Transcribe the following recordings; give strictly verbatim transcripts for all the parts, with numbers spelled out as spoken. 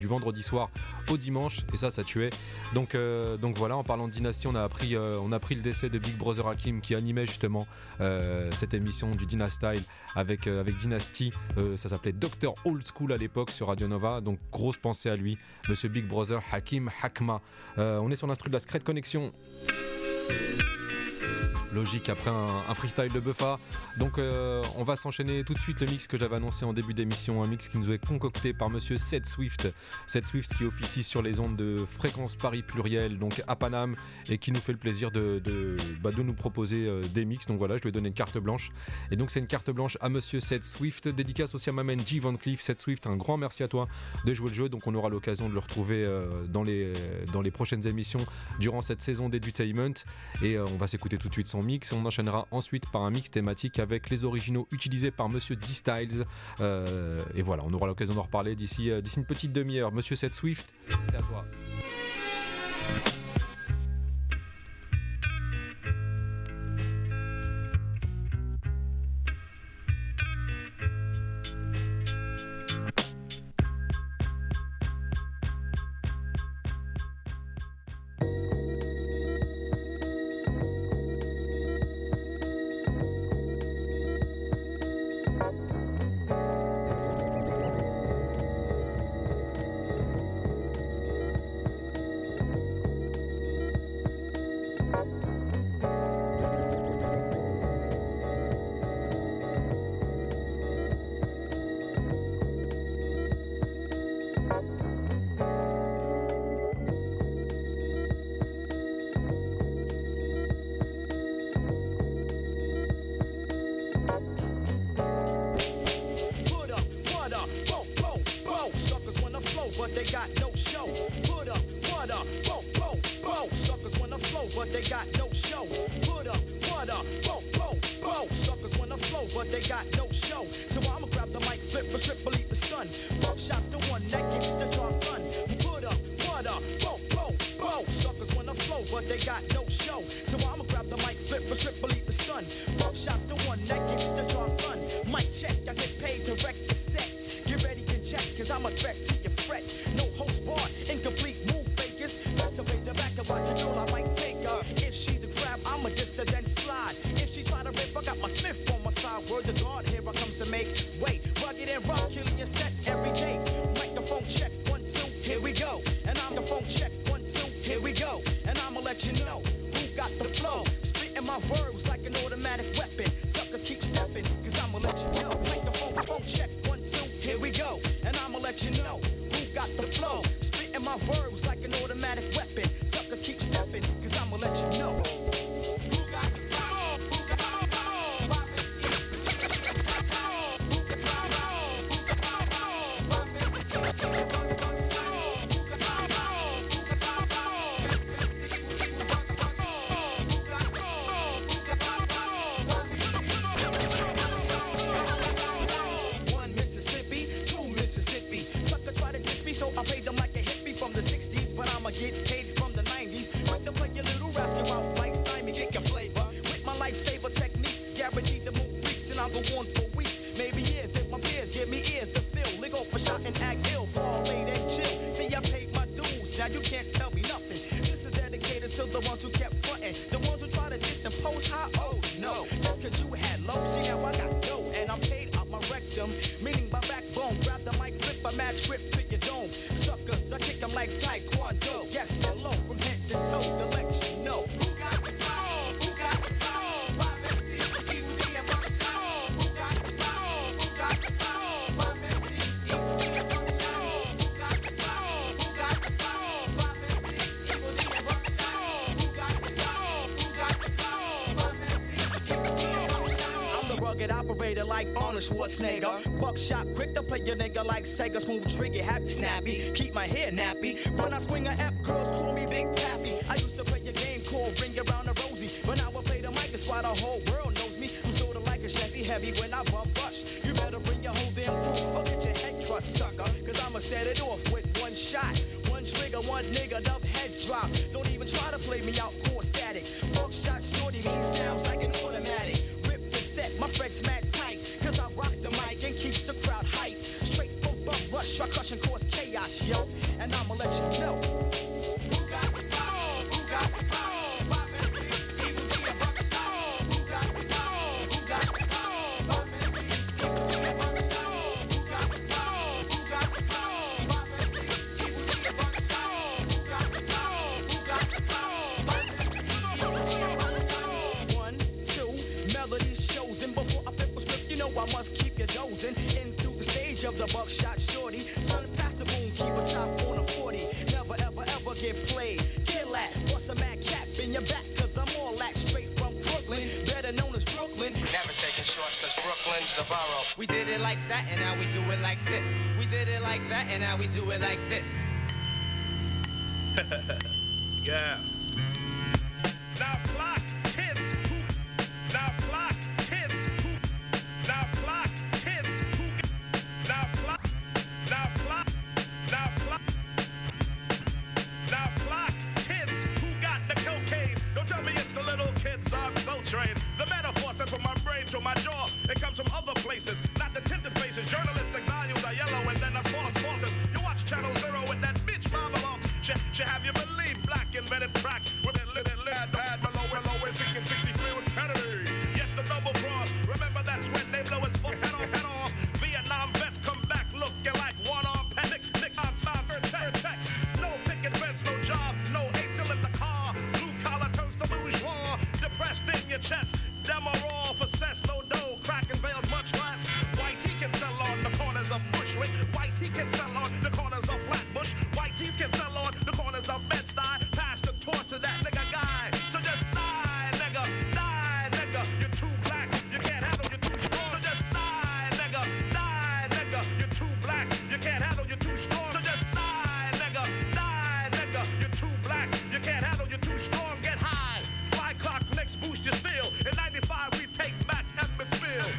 du vendredi soir au dimanche, et ça ça tuait. Donc, euh, donc voilà, en parlant de dynastie, on a appris, euh, on a appris le décès de Big Brother Hakim qui animait justement euh, cette émission du Dynastyle avec, euh, avec Dynasty. Euh, ça s'appelait Docteur Old School à l'époque sur Radio Nova, donc grosse pensée à lui, monsieur Big Brother Hakim Hakma. Euh, on est sur l'instru de la Secret Connection. Logique après un, un freestyle de Buffa. Donc euh, on va s'enchaîner tout de suite le mix que j'avais annoncé en début d'émission, un mix qui nous est concocté par monsieur Seth Swift. Seth Swift qui officie sur les ondes de Fréquence Paris Pluriel, donc à Paname, et qui nous fait le plaisir de, de, bah, de nous proposer euh, des mix. Donc voilà, je lui ai donné une carte blanche. Et donc c'est une carte blanche à monsieur Seth Swift, dédicace aussi à ma main G Van Cleef. Seth Swift, un grand merci à toi de jouer le jeu. Donc on aura l'occasion de le retrouver euh, dans, les, dans les prochaines émissions durant cette saison d'Edutainment. Et euh, on va s'écouter tout de suite son mix. On enchaînera ensuite par un mix thématique avec les originaux utilisés par monsieur D-Styles. Euh, et voilà, on aura l'occasion d'en reparler d'ici, euh, d'ici une petite demi-heure. Monsieur Seth Swift, c'est à toi. Schwarzenegger, buckshot, quick to play your nigga like Sega, smooth trigger, happy snappy, keep my hair nappy. When I swing a F, girls call me Big Pappy. I used to play a game called Ring Around the Rosie, but now I play the mic, it's why the whole world knows me. I'm sorta like a Chevy heavy when I bump rush. You better bring your whole damn crew or get your head crushed, sucker, cause I'ma set it off with one shot. One trigger, one nigga, enough heads drop. Don't even try to play me out, core static. Buckshot shorty, me sounds like an automatic. Rip the set, my fret's mad tight, cause I rocks the mic and keeps the crowd hype. Straight from bump rush, try crushing cause chaos, yo. borrow. We did it like that, and now we do it like this. We did it like that, and now we do it like this. Yeah. Now clock kids who. Now clock kids who. Now clock kids who. Now clock. Now clock. Now clock. Now clock kids who got the cocaine. Don't tell me it's the little kids on Soul Train. The metaphor sent from my brain to my jaw. It comes from other places, not the tinted faces. Journalistic values are yellow and then that's false falters. You watch Channel Zero with that bitch Babylon. She, she have you believe black invented crack with it lit and lad bad below below in sixteen sixty-three with Kennedy. Yes, the double cross. Remember that's when they blow his fuck head off, head off. Vietnam vets come back looking like one-arm panics. Nicks on top for text. No picket fence, no job, no eight till in the car. Blue collar turns to bourgeois. Depressed in your chest. Demo raw for cess, no dough. Cracking veils much less. White he can sell on the corners of Bushwick. White he can sell on the corners of Flatbush. White tees can sell on the corners of Bed-Stuy. Pass the torch to that nigga guy. So just die, nigga. Die, nigga. You're too black. You can't handle, you're too strong. So just die, nigga. Die, nigga. You're too black. You can't handle, you're too strong. So just die, nigga. Die, nigga. You're too black. You can't handle, you're too strong. Get high. Five o'clock next boost your steel. In ninety-five we take back Edmondsville.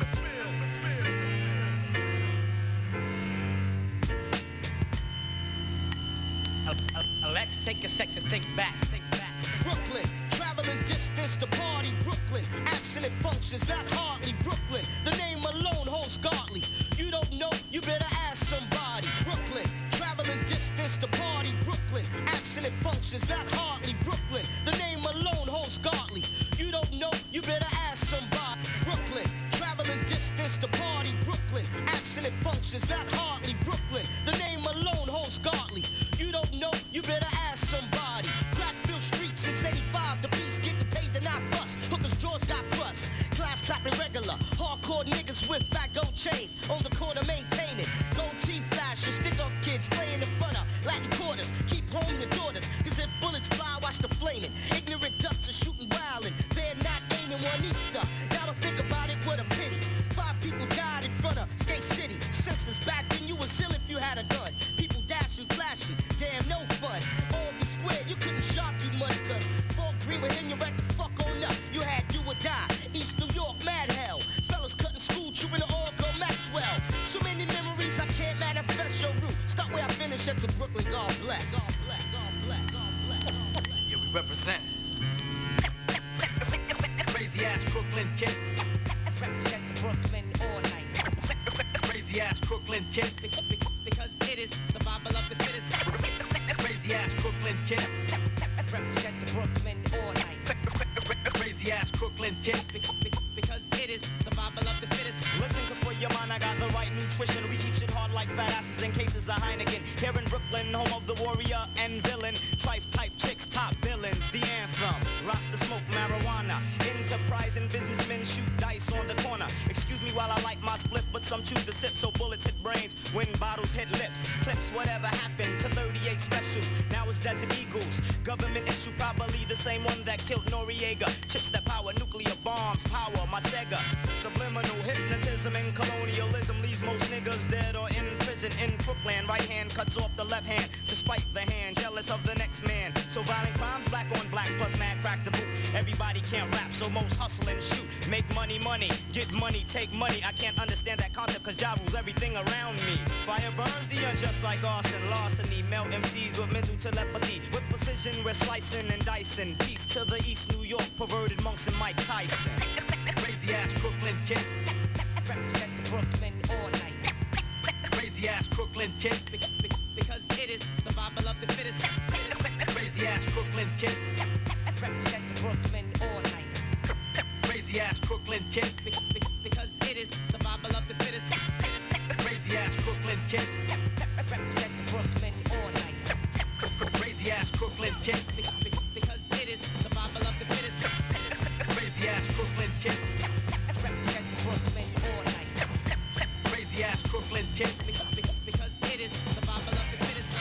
Uh, uh, let's take a sec to think back, think back. Brooklyn, traveling distance to party. Brooklyn, abstinent functions, not hardly. Brooklyn, the name alone holds godly. You don't know, you better ask somebody. Brooklyn, traveling distance to party. Brooklyn, abstinent functions, not hardly. Brooklyn, the name alone holds godly. You don't know, you better ask somebody. Brooklyn, traveling distance to party. Brooklyn, abstinent functions, not hardly. Brooklyn, the name alone holds godly. You don't know, you better ask somebody. Crackfield Street since eighty-five, the beats getting paid to not bust. Hookers' jaws got crust. Class clapping regular. Hardcore niggas with fat gold chains on the corner maintaining. Gold teeth flashing, stick up kids playing in front of Latin quarters. Keep home your daughters, cause if bullets fly, watch the flaming. Ignorant ducks are shooting wildin'. They're not aiming one Easter. Now to think about it, what a pity. Five people died in front of Skate City. Senseless back then, you was ill if you had a gun. People dashing, flashing, damn no fun. Albee Square, you couldn't shop too much, cause Fort Greene would hang you right the fuck on up. You had do or die. East New York, mad hell. Fellas cutting school, trooping to all go Maxwell. So many memories I can't manifest your route. Start where I finish at to Brooklyn, God bless. God bless, God bless, God bless. Yeah, we represent. Crazy ass Brooklyn kids. Represent the Brooklyn all night. Crazy ass Brooklyn kids. Because it is survival of the fittest. Crazy ass Brooklyn kids. Represent the Brooklyn all night. Crazy ass Brooklyn kids. Because it is survival of the fittest. Listen, cause for your mind I got the right nutrition. We keep shit hard like fat asses in cases of Heineken. Here in Brooklyn, home of the warrior and villain. Trife type chicks, top villains. The anthem, Rasta smoke marijuana. Enterprising businessmen shoot dice on the corner. Excuse me while I light my split, but some choose to sip so bullets hit brains when bottles hit lips. Clips, whatever happened to thirty-eight specials. Now it's Desert Eagles. Government issue probably the same one that killed Noriega. Chips that power nuclear bombs, power my Sega. Subliminal hypnotism and colonialism leaves most niggas dead or in prison in Brooklyn. Right hand cuts off the left hand to spite the hand, jealous of the next man. So violent crimes, black on black, plus mad crack the boot. Everybody can't rap, so most hustle and shoot. Make money, money, get money, take money. I can't understand that concept cause Ja rules everything around me. Fire burns the unjust like arson, larceny. Melt M Cs with mental telepathy. With precision we're slicing and dicing. Peace to the East New York, perverted monks and Mike Tyson. Crazy ass Brooklyn kids. Represent the Brooklyn all night. Crazy ass Brooklyn kids. Because it is survival of the fittest. Crazy ass Brooklyn kids. Represent the Brooklyn all night. Crazy ass Brooklyn kids. Because it is survival of the fittest. Crazy ass Brooklyn kids. Represent the Brooklyn all night. Crazy ass Brooklyn kids. Because it is survival of the fittest. Crazy ass Brooklyn kids. Represent the Brooklyn all night. Crazy ass Brooklyn kids. Because it is survival of the fittest.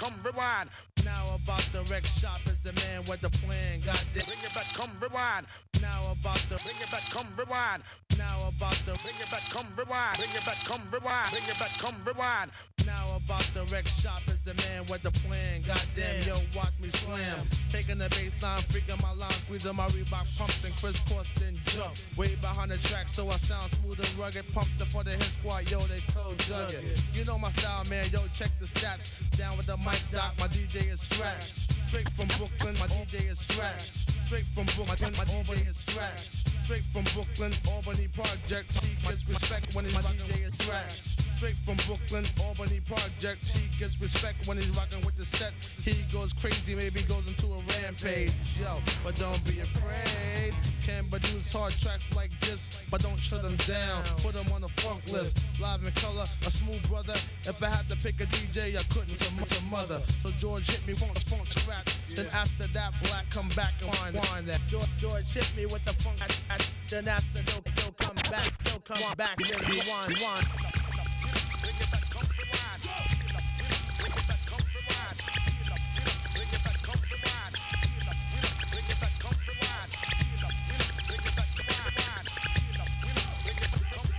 come rewind. Now about the wreck shop is the man with the plan. Goddamn. Bring it back, come rewind. Now about the Bring it back, come rewind. Now about the Bring it back, come rewind. Bring it back, come rewind. Bring it back, come rewind. Now about the wreck shop is the man with the plan. Goddamn, yo, watch me slam. Taking the bass line, freaking my line, squeezing my Reebok pumps and crisscross then jump. Way behind the track, so I sound smooth and rugged. Pumped up for the hit squad, yo, they cold jug it. You know my style, man, yo, check the stats. Down with the mic doc, my D J is scratched. Straight from Brooklyn, my D J is scratched. Straight from Brooklyn, my D J is scratched. Straight from Brooklyn, Albany Projects. He gets respect when his D J is scratched. Straight from Brooklyn, Albany Projects. He gets respect when he's rocking with the set. He goes crazy, maybe goes into a rampage. Yo, but don't be afraid. Can produce hard tracks like this, but don't shut them down. Put them on the funk list. Live in color, a smooth brother. If I had to pick a D J, I couldn't. To, to mother. So George hit me funk, funk scratch. Then after that, Black come back and wind, wind that. George, George hit me with the funk. Then after, they'll, they'll come back. They'll come back. Then rewind, rewind. Bring it back, come rewind. Bring it back, come rewind. Bring it back, come rewind. Bring it back, come rewind. Bring it back, come rewind. Bring it back, come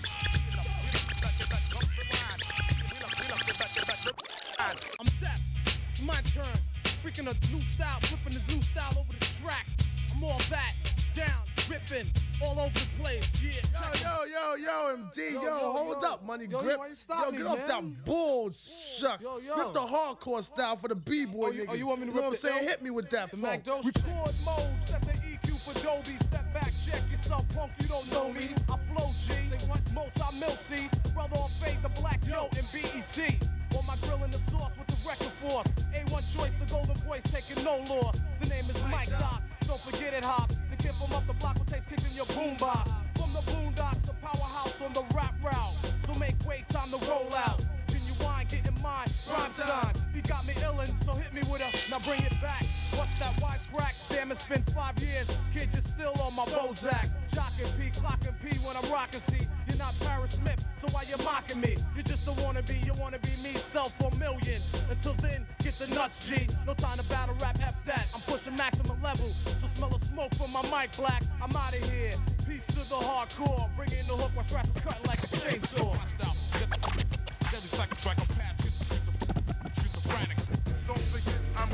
rewind. I'm deaf. It's my turn. Freaking a new style, flipping this new style over the track. I'm all that, down, ripping, all over the place. Yeah. Yo, yo, yo, yo, M D, yo, yo, yo hold yo. up, money yo, grip. Yo, yo, stop yo, me, get off man. that bullshit. Yo, yo. Rip the hardcore style for the B-boy oh, you, niggas. Oh, you want me to you know rip what I'm saying? Yo, hit me with that funk. Record mode, set the E Q for Dolby. Step back, check yourself, punk, you don't know me. I flow G, say what? Multi-mil C. Brother on fade, the black yo, and B E T. On my grill in the sauce with the record force. A one choice, the golden voice, taking no loss. The name is Mike Doc, don't forget it, Hop. The kid from up the block with tapes kicking your boombox. From the boondocks, a powerhouse on the rap route. So make way, time to roll out. Genuine, get in mind, prime time. You got me illin', so hit me with a, now bring it back. What's that wisecrack? Damn, it's been five years. Kid, you're still on my Bozak. Jockin' P, clockin' P when I'm rockin' C. You're not Paris Smith, so why you mocking me? You just a wannabe, you wanna be me, sell for a million. Until then, get the nuts, G. No time to battle rap, F that. I'm pushing maximum level, so smell the smoke from my mic black. I'm out of here. Peace to the hardcore. Bring in the hook while scratch is cutting like a chainsaw. Every second strike, I'm past it. Schizophrenic. Don't forget, I'm.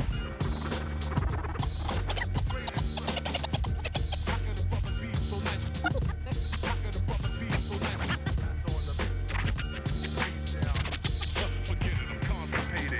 How could a brother be so nice? How could a brother be so nice? On the face down. Forget it, I'm constipated.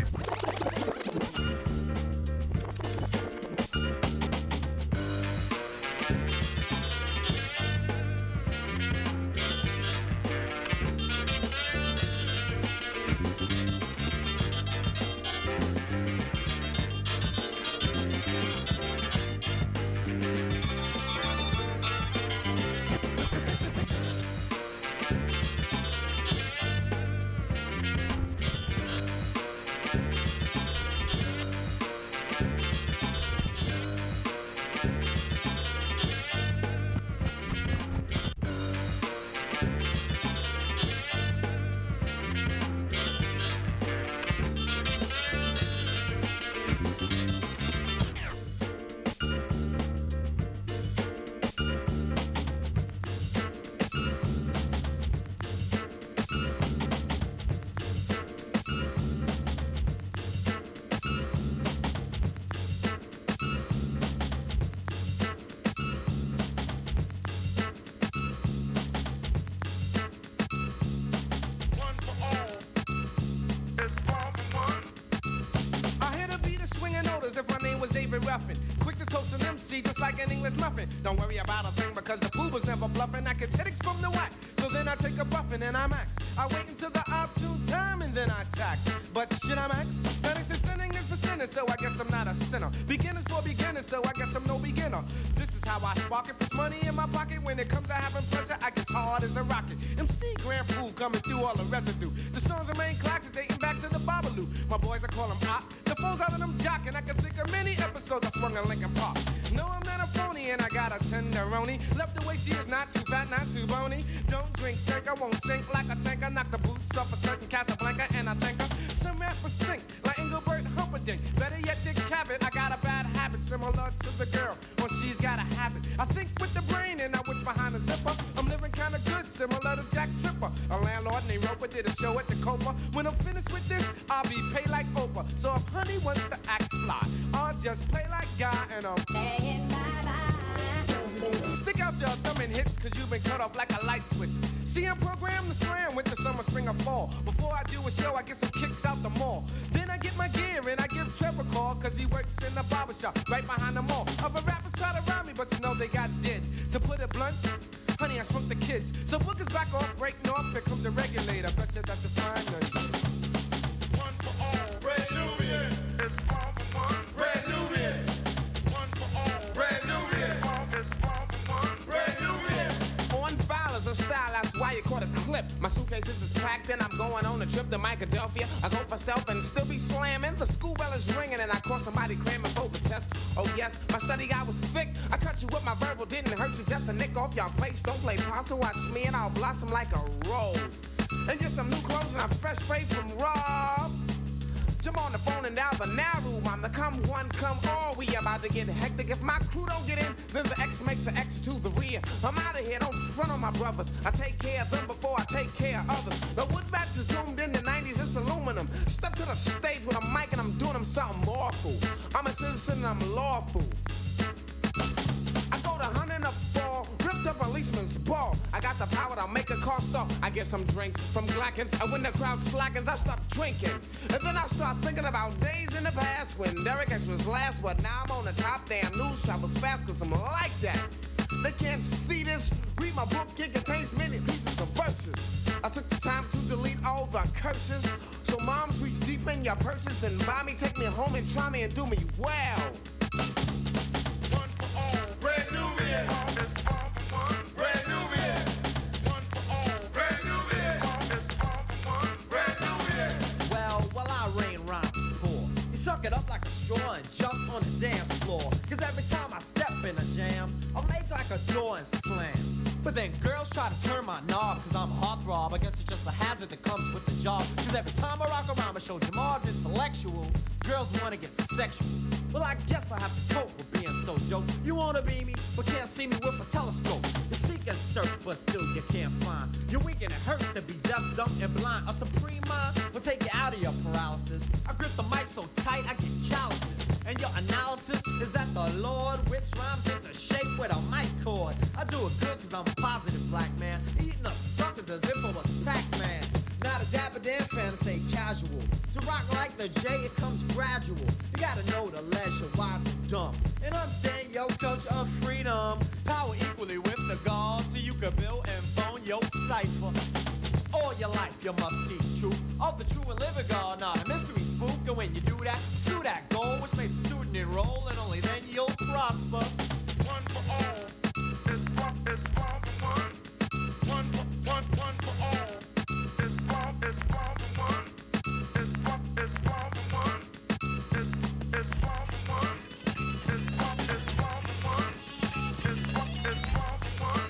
Quick to toast an M C just like an English muffin. Don't worry about a thing because the fool was never bluffing. I get headaches from the whack, so then I take a buffin' and I max. I wait until the opportune time and then I tax. But shit, I'm X. Penance is sinning is for sinners, so I guess I'm not a sinner. Beginners for beginners, so I guess I'm no beginner. This is how I spark it. Puts money in my pocket. When it comes to having pleasure, I get hard as a rocket. M C Grand Pool coming through all the residue. The songs remain classics dating back to the Babalu. My boys, I call them op. The phones out of them jockin'. I can think of many episodes I swung a Lincoln Park. No, I'm not a phony, and I got a tenderoni. Left the way she is, not too fat, not too bony. Don't drink, sink, I won't sink like a tanker. Knock the boots off a skirt in Casablanca, and I thank her. Some rappers stink like Engelbert Humperdinck. Better yet, Dick Cavett. I got a bad habit similar to the girl, or she's got a habit. I think with the brain and I wish behind the zipper. I'm living kinda good, similar to Jack Tripper. A landlord named Roper did a show at the Copa. When I'm finished with this, I'll be paid like Oprah. So if honey wants to act fly, I'll just play like Guy and I'm playing my life. Stick out your thumb and hits, cause you've been cut off like a light switch. See, I'm programmed to slam with the summer, spring, or fall. Before I do a show, I get some kicks out the mall. Then I get my gear and I give Trevor a call, cause he works in the barbershop right behind the mall. Other rappers try to rhyme me, but you know they got dead. To put it blunt, honey, I shrunk the kids. So bookers back off, breaking off, here comes the regulator. Betcha that's a fine none. One for all, Red Nubian. It's all for one, Red Nubian. One for all, Red Nubian. It's all for one, Red Nubian. On file is a style, that's why you caught a clip. My suitcases is packed and I'm going on a trip to Philadelphia. I go for self and still be slamming. The school bell is ringing and I caught somebody cramming for the test. Oh yes, my study guy was thick. I cut you with my verbal, didn't hurt you, just a nick off your face. Don't play possum, watch me and I'll blossom like a rose. And get some new clothes and I'm fresh straight from Rob. Jump on the phone and dial the narrow. I'm the come one, come all. We about to get hectic. If my crew don't get in, then the X makes an X to the rear. I'm out of here, don't front on my brothers. I take care of them before I take care of others. The wood bats is doomed in the nineties, it's aluminum. Step to the stage with a mic and I'm doing them something awful. I'm a citizen and I'm lawful. I go to hunting a fall, ripped up policeman's ball. I got the power to make a car stop. I get some drinks from Glackens, and when the crowd slackens, I stop drinking. And then I start thinking about days in the past when Derek X was last, but now I'm on the top. Damn, news travels fast, cause I'm like that. They can't see this. Read my book, it contains many pieces of verses. I took the time to delete all the curses. So moms, reach deep in your purses and buy me, take me home and try me and do me well. One for all, Red Nubian. It's all for one, Red Nubian. One for all, Red Nubian. It's all for one, Red Nubian. Well, while I rain rhymes poor, you suck it up like a straw and jump on the dance floor. Cause every time I step in a jam, I'm made like a door and slam. But then girls try to turn my knob, cause I'm a heartthrob. I guess it's just a hazard that comes with the job. Cause every time I rock around, I show Jamal's intellectual. Girls wanna get sexual. Well, I guess I have to cope with being so dope. You wanna be me, but can't see me with a telescope. You seek and search, but still you can't find. You're weak and it hurts to be deaf, dumb, and blind. A supreme mind will take you out of your paralysis. I grip the mic so tight I get calluses. And your analysis is that the Lord whips rhymes into shape with a mic cord. I do it good cause I'm a positive black man, eating up suckers as if I was Pac-Man. Not a dapper dan fan, stay casual. To rock like the J, it comes gradual. You gotta know the leisure, wise and dumb, and understand your culture of freedom. Power equally with the gods, so you can build and bone your cipher. All your life you must teach truth of the true and living God, not a mystery spook. And when you do that, pursue that goal, which makes the student enroll, and only then you'll prosper. One for all, it's all, it's all for one. One for one, one for all. It's all, it's all for one. It's all, it's all for one. It's, it's all for one. It's all, it's all for one. It's all, it's all for one.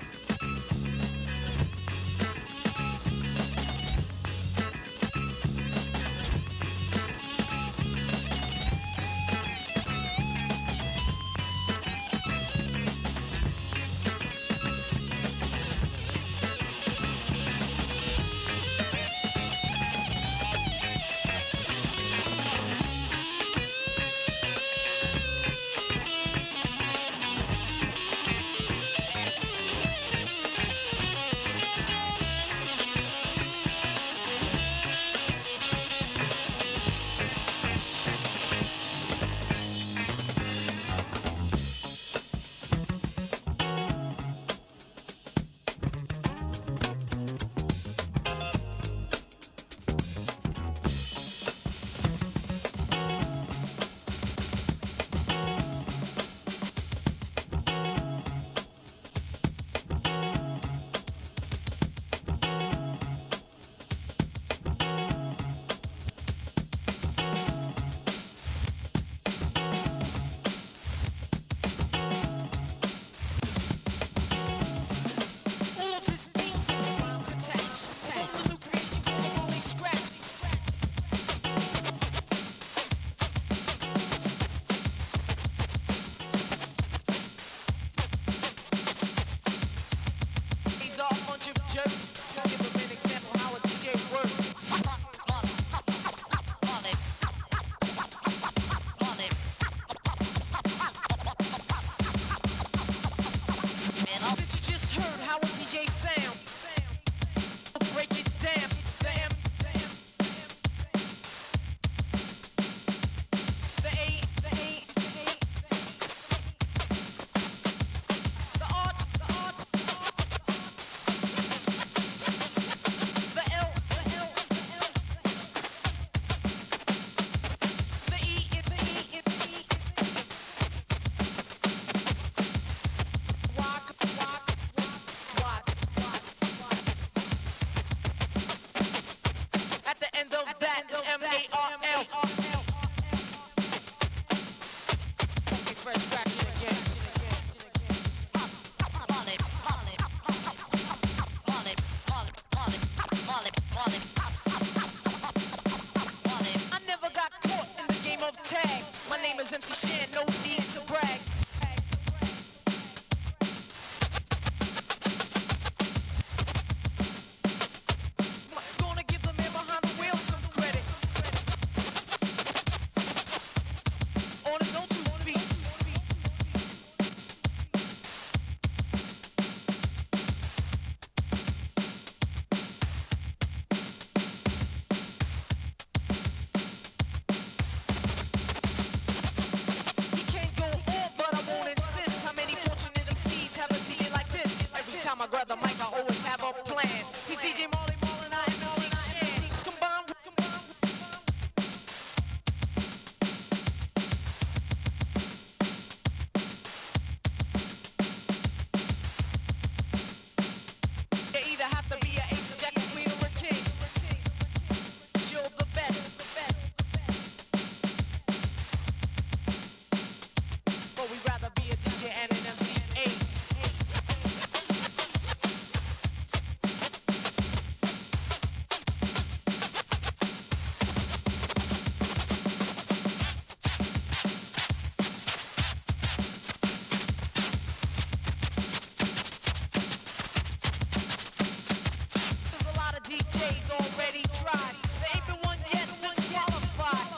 jerk. Just give them an example how a D J works. Did you just heard how a D J sound? Break it down, damn. The A, the A, the arch, the arch, the L, the L, the E, the E, the E. Walk, walk, walk, walk. At the end of that is M A R L. Funky fresh scratching again. I never got caught in the game of tag. My name is M C Shan, no need to brag. Gonna give the man behind the wheel some credit. On his own two feet. He can't go on, but I won't insist. How many fortunate M Cs have a D J like this? Every time I grab the mic, I always have a plan. He's D J Marley Marl and I am M C Shan. Combine with, combine You either have to be an ace, a jack, a queen, or a king. You're the best, the best. But we'd rather be a D J and an M C. Hey. There's a lot of D Js already tried. There ain't been one yet disqualified.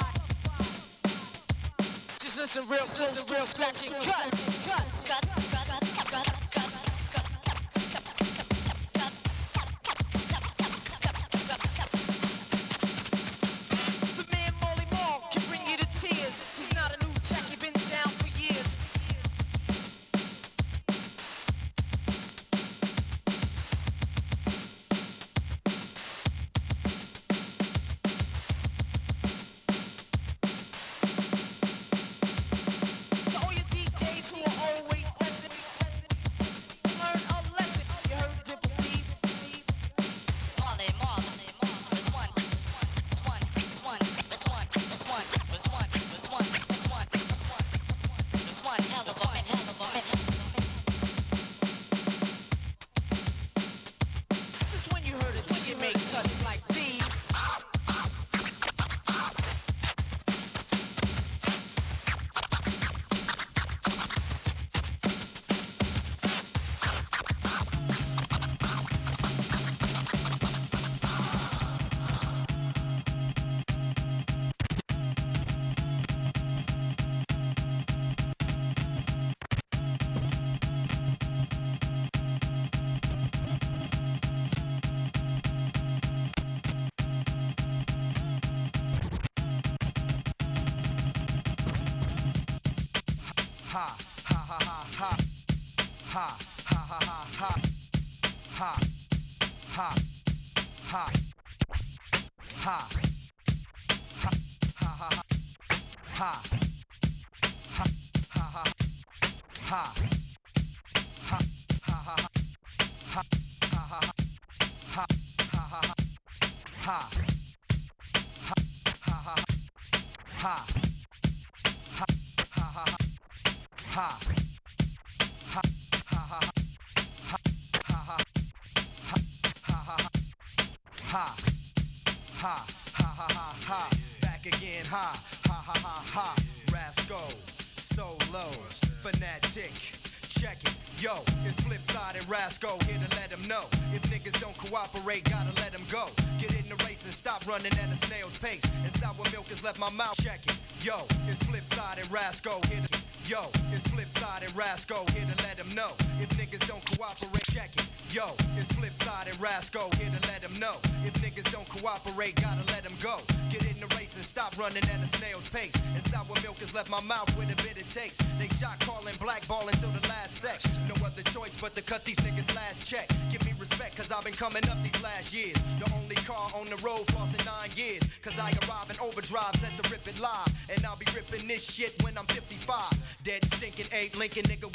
Just listen real close, real scratching cut. Cut, cut, cut, cut, cut, cut. The man Marley Marl can bring you to tears. He's not a new jack, he's been down for years. To all you D Js who are always pressing, learn a lesson. You heard Dimple Steve? Marley Marl, it's one, it's one, it's one, it's one, it's one, it's one, it's one, it's one, it's one, hell of a man, hell of a man. This is when you heard a D J make cuts like these. Ha ha ha ha ha ha ha ha ha ha ha ha ha ha ha ha ha ha ha Back again, ha ha ha ha ha. Rascal, solo, fanatic. Check it, Yo, it's Flipside and Rasco here to let them know. If niggas don't cooperate, gotta let them go. Get in the race and stop running at a snail's pace. And sour milk has left my mouth. Check it. Yo, it's Flipside and Rasco here to... Yo, it's Flipside and Rasco here to let them know. If niggas don't cooperate, check it. Yo, it's Flipside and Rasco here to let them know. If niggas don't cooperate, gotta let them go. Get in the race and stop running at a snail's pace. And sour milk has left my mouth with a bitter taste. They shot calling blackball until the last sex. No other choice but to cut these niggas last check. Give me respect cause I've been coming up these last years. The only car on the road flossing nine years. Cause I arrive in overdrive, set to rip it live. And I'll be ripping this shit when I'm fifty-five. Dead and stinking eight Lincoln nigga.